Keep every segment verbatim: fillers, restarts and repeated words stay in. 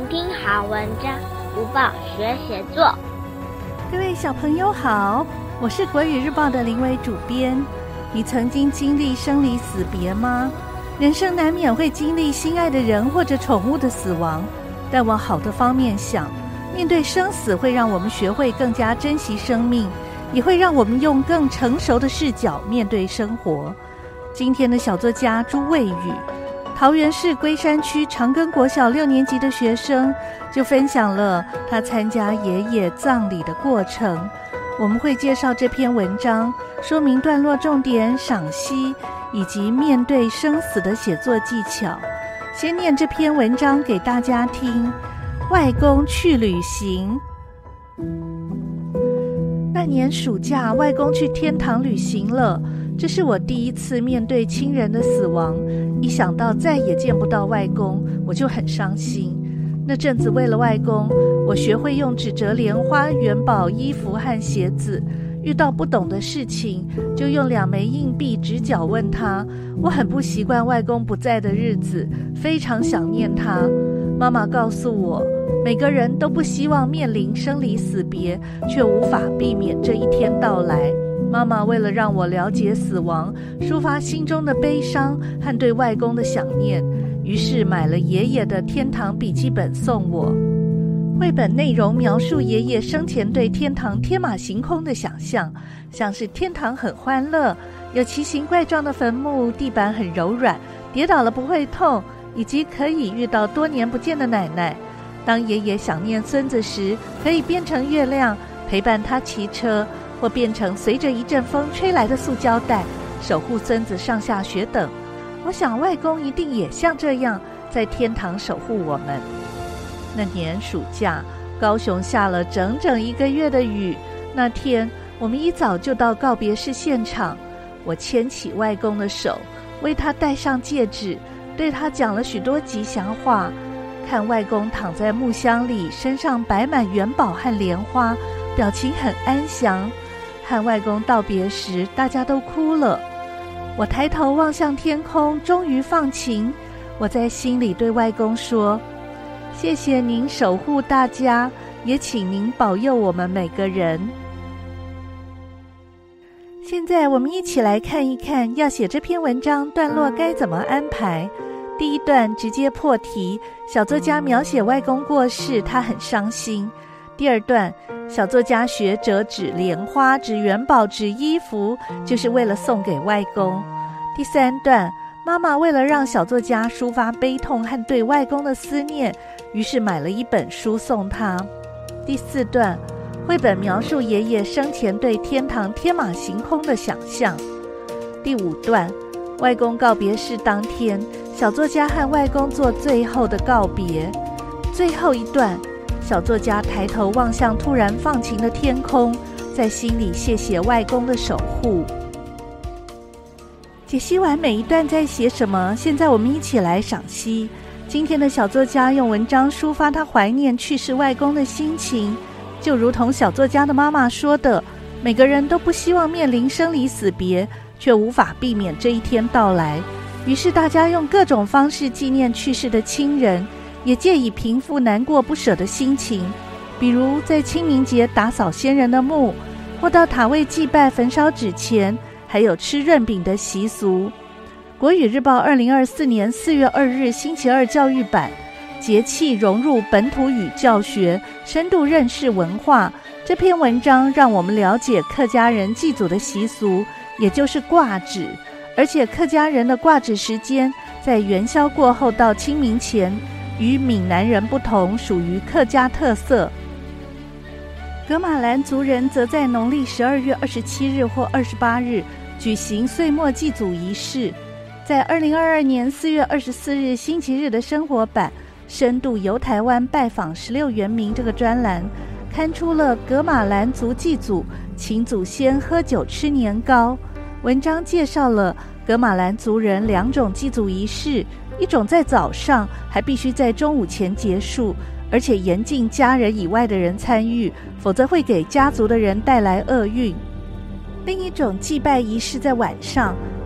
听好文章，读报学写作。 各位小朋友好，我是国语日报的林伟主编。你曾经经历生离死别吗？人生难免会经历心爱的人或者宠物的死亡，但往好的方面想，面对生死会让我们学会更加珍惜生命，也会让我们用更成熟的视角面对生活。今天的小作家朱卫宇，桃园市龟山区长庚国小六年级的学生，就分享了他参加爷爷葬礼的过程。我们会介绍这篇文章，说明段落重点、赏析以及面对生死的写作技巧。先念这篇文章给大家听。外公去旅行。那年暑假，外公去天堂旅行了。这是我第一次面对亲人的死亡，一想到再也见不到外公，我就很伤心。那阵子为了外公，我学会用纸折莲花、元宝、衣服和鞋子。遇到不懂的事情，就用两枚硬币直角问他。我很不习惯外公不在的日子，非常想念他。妈妈告诉我，每个人都不希望面临生离死别，却无法避免这一天到来。妈妈为了让我了解死亡，抒发心中的悲伤和对外公的想念，于是买了爷爷的天堂笔记本送我。绘本内容描述爷爷生前对天堂天马行空的想象，像是天堂很欢乐，有奇形怪状的坟墓，地板很柔软，跌倒了不会痛，以及可以遇到多年不见的奶奶。当爷爷想念孙子时，可以变成月亮陪伴他骑车，或变成随着一阵风吹来的塑胶袋，守护孙子上下学等。我想外公一定也像这样，在天堂守护我们。那年暑假，高雄下了整整一个月的雨。那天，我们一早就到告别式现场。我牵起外公的手，为他戴上戒指，对他讲了许多吉祥话。看外公躺在木箱里，身上摆满元宝和莲花，表情很安详。和外公道别时，大家都哭了。我抬头望向天空，终于放晴。我在心里对外公说，谢谢您守护大家，也请您保佑我们每个人。现在我们一起来看一看，要写这篇文章段落该怎么安排。第一段直接破题，小作家描写外公过世，他很伤心。第二段，小作家学折纸莲花、纸元宝、纸衣服，就是为了送给外公。第三段，妈妈为了让小作家抒发悲痛和对外公的思念，于是买了一本书送他。第四段，绘本描述爷爷生前对天堂天马行空的想象。第五段，外公告别式当天，小作家和外公做最后的告别。最后一段，小作家抬头望向突然放晴的天空，在心里谢谢外公的守护。解析完每一段在写什么，现在我们一起来赏析。今天的小作家用文章抒发他怀念去世外公的心情，就如同小作家的妈妈说的，每个人都不希望面临生离死别，却无法避免这一天到来。于是大家用各种方式纪念去世的亲人，也借以平复难过不舍的心情，比如在清明节打扫先人的墓，或到塔位祭拜焚烧纸钱，还有吃润饼的习俗。国语日报二零二四年四月二日星期二教育版，节气融入本土语教学，深度认识文化。这篇文章让我们了解客家人祭祖的习俗，也就是挂纸，而且客家人的挂纸时间在元宵过后到清明前，与闽南人不同，属于客家特色。噶玛兰族人则在农历十二月二十七日或二十八日举行岁末祭祖仪式。在二零二二年四月二十四日星期日的生活版深度游台湾拜访十六原民这个专栏，刊出了噶玛兰族祭祖请祖先喝酒吃年糕。文章介绍了噶玛兰族人两种祭祖仪式，一种在早上，还必须在中午前结束，而且严禁家人以外的人参与，否则会给家族的人带来厄运。另一种祭拜仪式在晚上，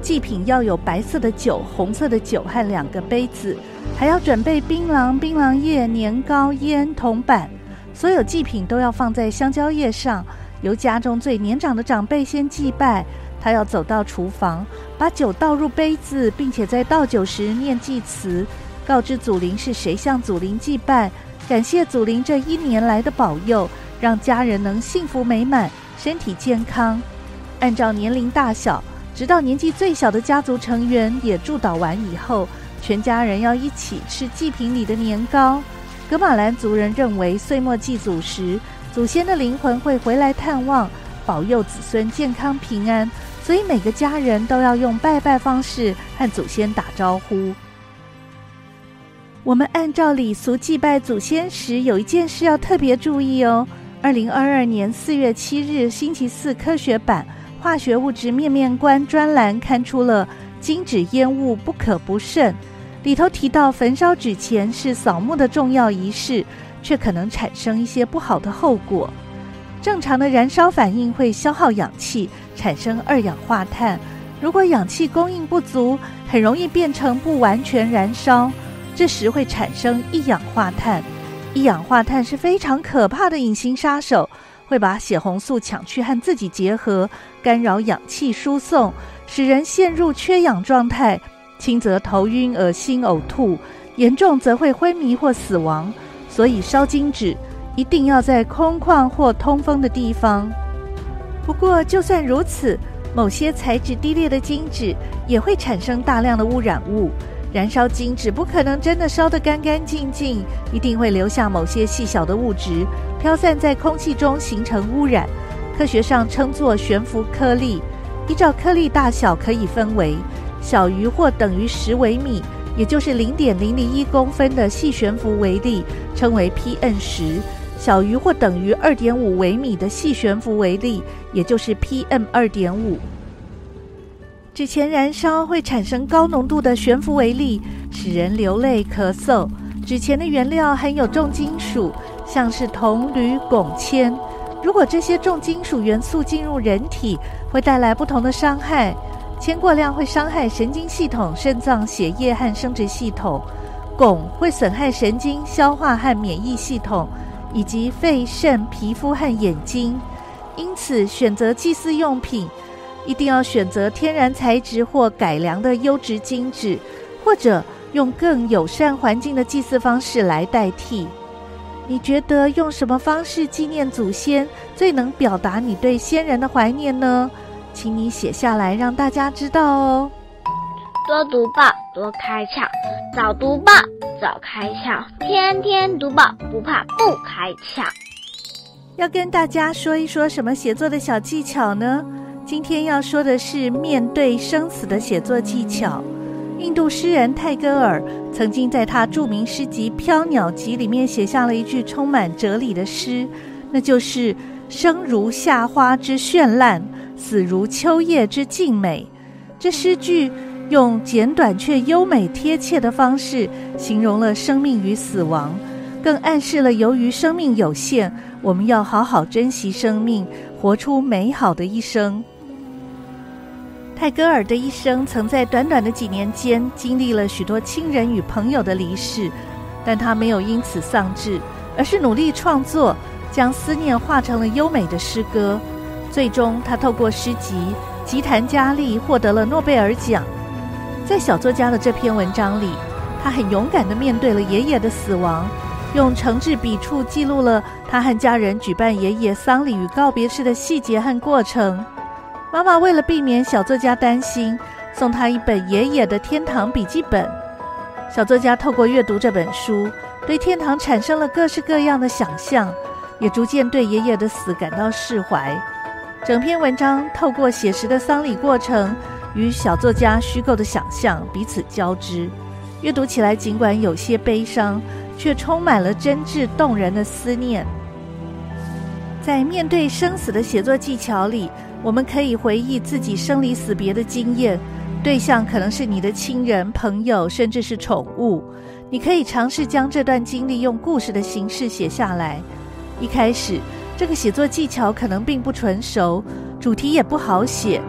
祭品要有白色的酒、红色的酒和两个杯子，还要准备槟榔、槟榔叶、年糕、烟、铜板。所有祭品都要放在香蕉叶上，由家中最年长的长辈先祭拜。他要走到厨房，把酒倒入杯子，并且在倒酒时念祭词，告知祖灵是谁向祖灵祭拜，感谢祖灵这一年来的保佑，让家人能幸福美满，身体健康。按照年龄大小，直到年纪最小的家族成员也祝祷完以后，全家人要一起吃祭品里的年糕。噶玛兰族人认为，岁末祭祖时，祖先的灵魂会回来探望，保佑子孙健康平安，所以每个家人都要用拜拜方式和祖先打招呼。我们按照礼俗祭拜祖先时，有一件事要特别注意哦。二零二二年四月七日星期四科学版化学物质面面观专栏刊出了金纸烟雾不可不慎，里头提到焚烧纸钱是扫墓的重要仪式，却可能产生一些不好的后果。正常的燃烧反应会消耗氧气，产生二氧化碳。如果氧气供应不足，很容易变成不完全燃烧，这时会产生一氧化碳。一氧化碳是非常可怕的隐形杀手，会把血红素抢去和自己结合，干扰氧气输送，使人陷入缺氧状态，轻则头晕、恶心、呕吐，严重则会昏迷或死亡。所以烧金纸一定要在空旷或通风的地方。不过就算如此，某些材质低劣的金纸也会产生大量的污染物。燃烧金纸不可能真的烧得干干净净，一定会留下某些细小的物质飘散在空气中，形成污染。科学上称作悬浮颗粒。依照颗粒大小可以分为小于或等于十微米，也就是 零点零零一公分的细悬浮微粒，称为 P M 十， 小于或等于 二点五微米的细悬浮微粒，也就是 P M 二点五。纸钱燃烧会产生高浓度的悬浮微粒，使人流泪咳嗽。纸钱的原料含有重金属，像是铜、铝、汞、铅。如果这些重金属元素进入人体，会带来不同的伤害。铅过量会伤害神经系统、肾脏、血液和生殖系统；汞会损害神经、消化和免疫系统，以及肺、肾、皮肤和眼睛。因此，选择祭祀用品一定要选择天然材质或改良的优质金纸，或者用更友善环境的祭祀方式来代替。你觉得用什么方式纪念祖先最能表达你对先人的怀念呢？请你写下来让大家知道哦。 多读报，多开窍；早读报，早开窍；天天读报，不怕不开窍。 要跟大家说一说什么写作的小技巧呢？今天要说的是面对生死的写作技巧。印度诗人泰戈尔曾经在他著名诗集《飘鸟集》里面写下了一句充满哲理的诗，那就是生如夏花之绚烂，死如秋叶之静美。这诗句用简短却优美贴切的方式形容了生命与死亡，更暗示了由于生命有限，我们要好好珍惜生命，活出美好的一生。泰戈尔的一生曾在短短的几年间经历了许多亲人与朋友的离世，但他没有因此丧志，而是努力创作，将思念化成了优美的诗歌。最终他透过诗集《吉檀迦利》获得了诺贝尔奖。在小作家的这篇文章里，他很勇敢地面对了爷爷的死亡，用诚挚笔触记录了他和家人举办爷爷丧礼与告别式的细节和过程。妈妈为了避免小作家担心，送他一本爷爷的天堂笔记本。小作家透过阅读这本书，对天堂产生了各式各样的想象，也逐渐对爷爷的死感到释怀。整篇文章透过写实的丧礼过程与小作家虚构的想象彼此交织，阅读起来尽管有些悲伤，却充满了真挚动人的思念。在面对生死的写作技巧里，我们可以回忆自己生离死别的经验，对象可能是你的亲人、朋友，甚至是宠物。你可以尝试将这段经历用故事的形式写下来。一开始，这个写作技巧可能并不纯熟，主题也不好写，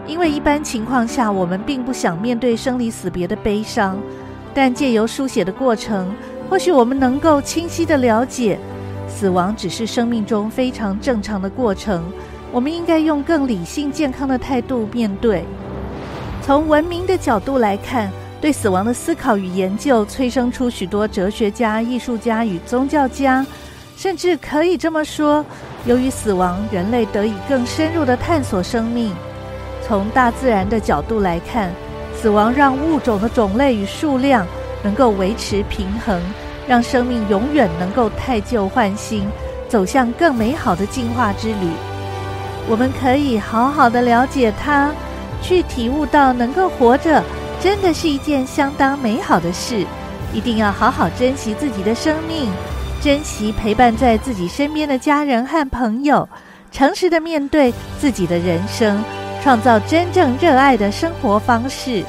因为一般情况下我们并不想面对生离死别的悲伤，但借由书写的过程，或许我们能够清晰地了解，死亡只是生命中非常正常的过程，我们应该用更理性健康的态度面对。从文明的角度来看，对死亡的思考与研究催生出许多哲学家、艺术家与宗教家，甚至可以这么说，由于死亡，人类得以更深入地探索生命。从大自然的角度来看，死亡让物种的种类与数量能够维持平衡，让生命永远能够汰旧换新，走向更美好的进化之旅。我们可以好好的了解它，去体悟到能够活着真的是一件相当美好的事。一定要好好珍惜自己的生命，珍惜陪伴在自己身边的家人和朋友，诚实的面对自己的人生，创造真正热爱的生活方式。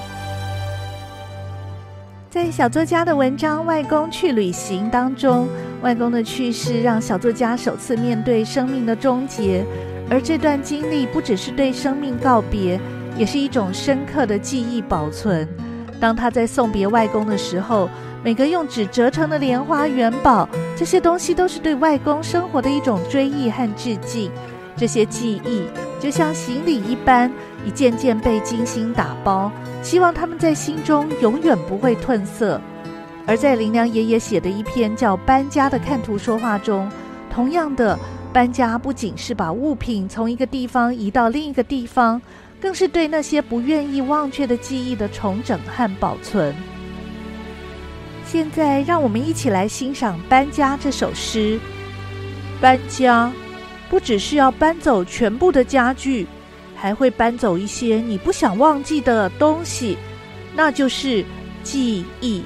在小作家的文章《外公去旅行》当中，外公的去世让小作家首次面对生命的终结，而这段经历不只是对生命告别，也是一种深刻的记忆保存。当他在送别外公的时候，每个用纸折成的莲花元宝，这些东西都是对外公生活的一种追忆和致敬。这些记忆就像行李一般，一件件被精心打包，希望他们在心中永远不会褪色。而在林良爷爷写的一篇叫《搬家》的看图说话中，同样的，搬家不仅是把物品从一个地方移到另一个地方，更是对那些不愿意忘却的记忆的重整和保存。现在让我们一起来欣赏《搬家》这首诗。搬家不只是要搬走全部的家具，还会搬走一些你不想忘记的东西，那就是记忆。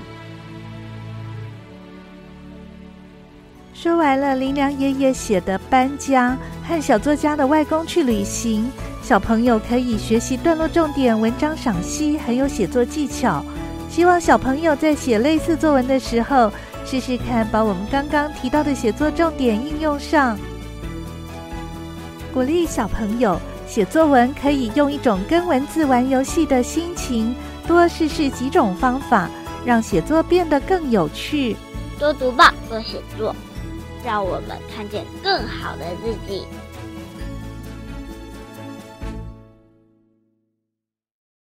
说完了林良爷爷写的《搬家》和小作家的《外公去旅行》，小朋友可以学习段落重点、文章赏析，还有写作技巧。希望小朋友在写类似作文的时候，试试看把我们刚刚提到的写作重点应用上。鼓励小朋友写作文可以用一种跟文字玩游戏的心情，多试试几种方法，让写作变得更有趣。 多读报，多写作，让我们看见更好的自己。